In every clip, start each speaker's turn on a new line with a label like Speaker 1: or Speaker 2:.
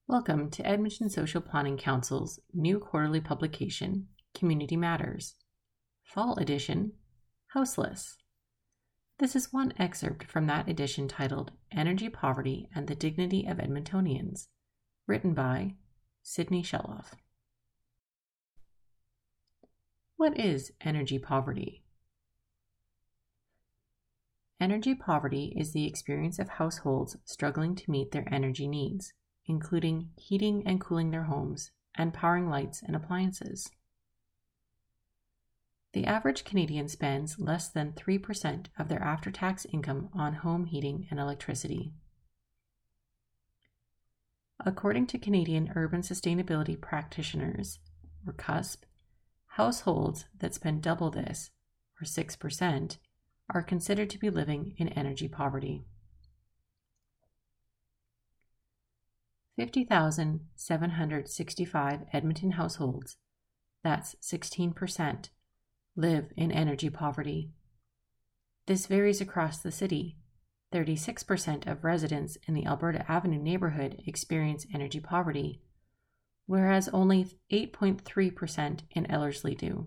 Speaker 1: Welcome to Edmonton Social Planning Council's new quarterly publication, Community Matters, Fall Edition, Houseless. This is one excerpt from that edition titled Energy Poverty and the Dignity of Edmontonians, written by Sydney Shelloff. What is energy poverty? Energy poverty is the experience of households struggling to meet their energy needs, including heating and cooling their homes and powering lights and appliances. The average Canadian spends less than 3% of their after-tax income on home heating and electricity. According to Canadian Urban Sustainability Practitioners, or CUSP, households that spend double this, or 6%, are considered to be living in energy poverty. 50,765 Edmonton households, that's 16%, live in energy poverty. This varies across the city. 36% of residents in the Alberta Avenue neighborhood experience energy poverty, whereas only 8.3% in Ellerslie do.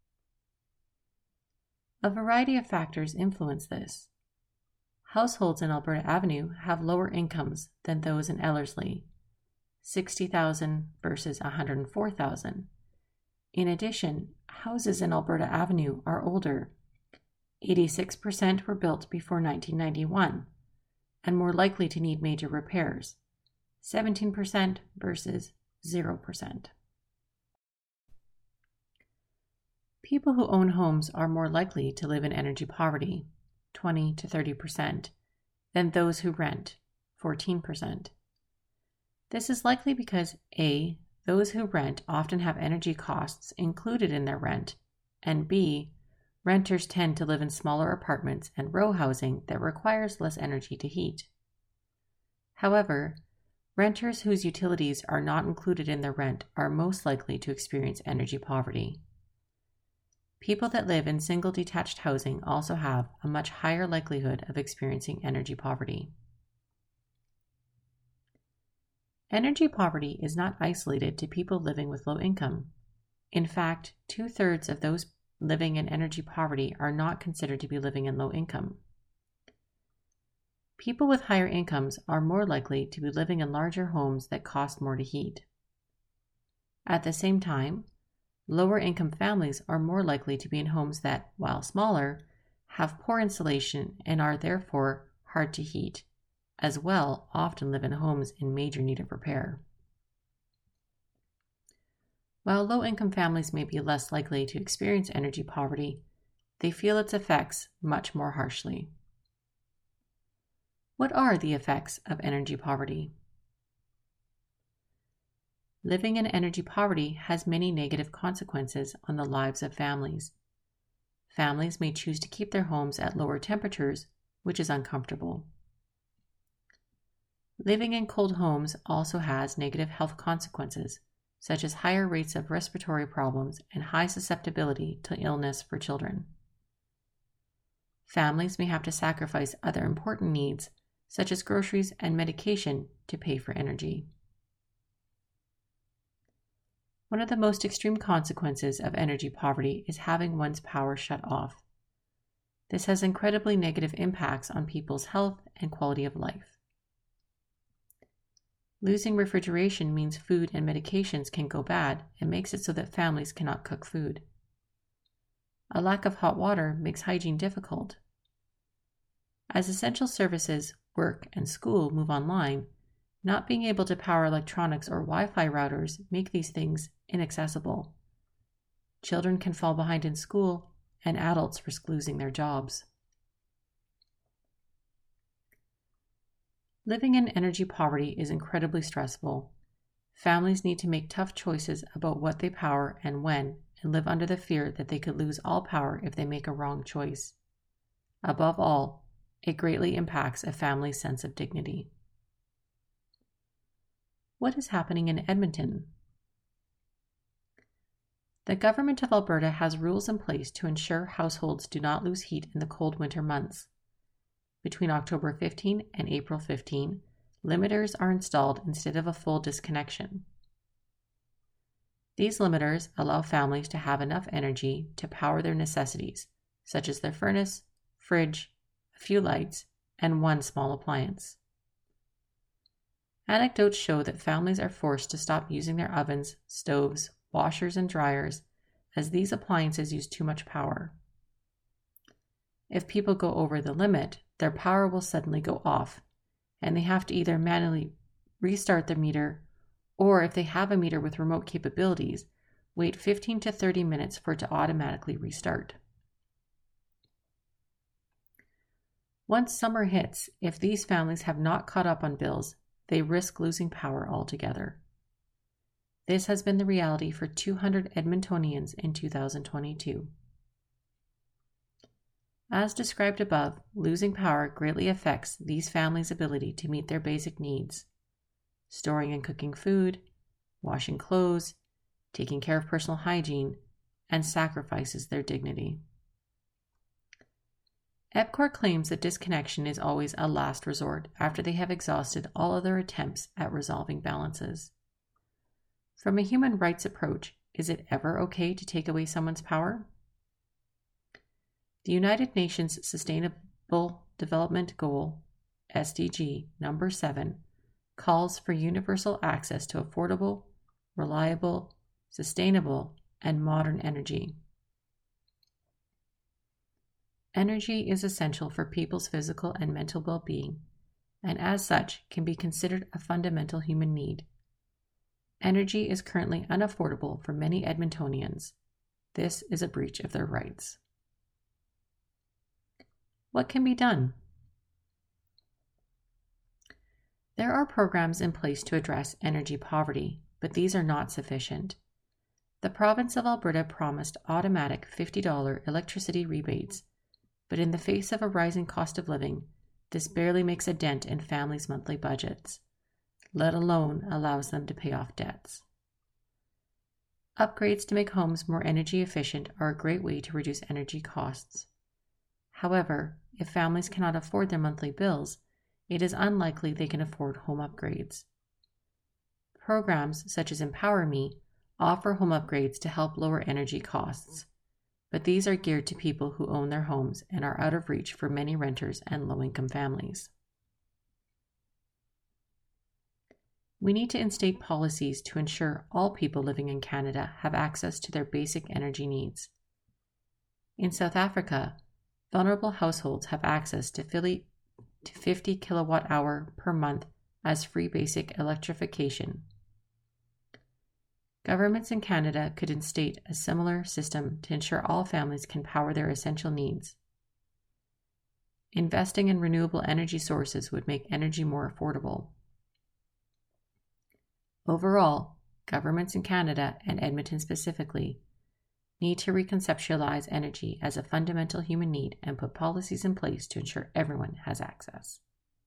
Speaker 1: A variety of factors influence this. Households in Alberta Avenue have lower incomes than those in Ellerslie, $60,000 versus $104,000. In addition, houses in Alberta Avenue are older. 86% were built before 1991 and more likely to need major repairs, 17% versus 0%. People who own homes are more likely to live in energy poverty, 20 to 30%, than those who rent, 14%. This is likely because A, those who rent often have energy costs included in their rent, and B, renters tend to live in smaller apartments and row housing that requires less energy to heat. However, renters whose utilities are not included in their rent are most likely to experience energy poverty. People that live in single detached housing also have a much higher likelihood of experiencing energy poverty. Energy poverty is not isolated to people living with low income. In fact, 2/3 of those living in energy poverty are not considered to be living in low income. People with higher incomes are more likely to be living in larger homes that cost more to heat. At the same time, lower income families are more likely to be in homes that, while smaller, have poor insulation and are therefore hard to heat, as well often live in homes in major need of repair. While low-income families may be less likely to experience energy poverty, they feel its effects much more harshly. What are the effects of energy poverty? Living in energy poverty has many negative consequences on the lives of families. Families may choose to keep their homes at lower temperatures, which is uncomfortable. Living in cold homes also has negative health consequences, such as higher rates of respiratory problems and high susceptibility to illness for children. Families may have to sacrifice other important needs, such as groceries and medication, to pay for energy. One of the most extreme consequences of energy poverty is having one's power shut off. This has incredibly negative impacts on people's health and quality of life. Losing refrigeration means food and medications can go bad and makes it so that families cannot cook food. A lack of hot water makes hygiene difficult. As essential services, work, and school move online, not being able to power electronics or Wi-Fi routers make these things inaccessible. Children can fall behind in school, and adults risk losing their jobs. Living in energy poverty is incredibly stressful. Families need to make tough choices about what they power and when, and live under the fear that they could lose all power if they make a wrong choice. Above all, it greatly impacts a family's sense of dignity. What is happening in Edmonton? The Government of Alberta has rules in place to ensure households do not lose heat in the cold winter months. Between October 15 and April 15, limiters are installed instead of a full disconnection. These limiters allow families to have enough energy to power their necessities, such as their furnace, fridge, a few lights, and one small appliance. Anecdotes show that families are forced to stop using their ovens, stoves, washers, and dryers, as these appliances use too much power. If people go over the limit, their power will suddenly go off, and they have to either manually restart the meter, or if they have a meter with remote capabilities, wait 15 to 30 minutes for it to automatically restart. Once summer hits, if these families have not caught up on bills, they risk losing power altogether. This has been the reality for 200 Edmontonians in 2022. As described above, losing power greatly affects these families' ability to meet their basic needs: storing and cooking food, washing clothes, taking care of personal hygiene, and sacrifices their dignity. EPCOR claims that disconnection is always a last resort after they have exhausted all other attempts at resolving balances. From a human rights approach, is it ever okay to take away someone's power? The United Nations Sustainable Development Goal, SDG number 7, calls for universal access to affordable, reliable, sustainable, and modern energy. Energy is essential for people's physical and mental well-being, and as such can be considered a fundamental human need. Energy is currently unaffordable for many Edmontonians. This is a breach of their rights. What can be done? There are programs in place to address energy poverty, but these are not sufficient. The province of Alberta promised automatic $50 electricity rebates, but in the face of a rising cost of living, this barely makes a dent in families' monthly budgets, let alone allows them to pay off debts. Upgrades to make homes more energy efficient are a great way to reduce energy costs. However, if families cannot afford their monthly bills, it is unlikely they can afford home upgrades. Programs such as Empower Me offer home upgrades to help lower energy costs, but these are geared to people who own their homes and are out of reach for many renters and low-income families. We need to instate policies to ensure all people living in Canada have access to their basic energy needs. In South Africa, vulnerable households have access to 50 kilowatt-hour per month as free basic electrification. Governments in Canada could instate a similar system to ensure all families can power their essential needs. Investing in renewable energy sources would make energy more affordable. Overall, governments in Canada, and Edmonton specifically, need to reconceptualize energy as a fundamental human need and put policies in place to ensure everyone has access.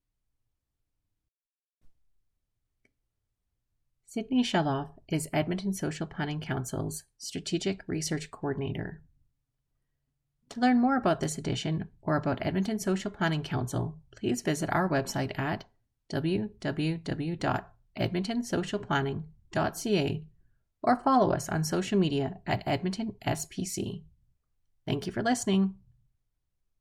Speaker 1: Sydney Sheloff is Edmonton Social Planning Council's Strategic Research Coordinator. To learn more about this edition or about Edmonton Social Planning Council, please visit our website at www.edmontonsocialplanning.ca or follow us on social media at Edmonton SPC. Thank you for listening.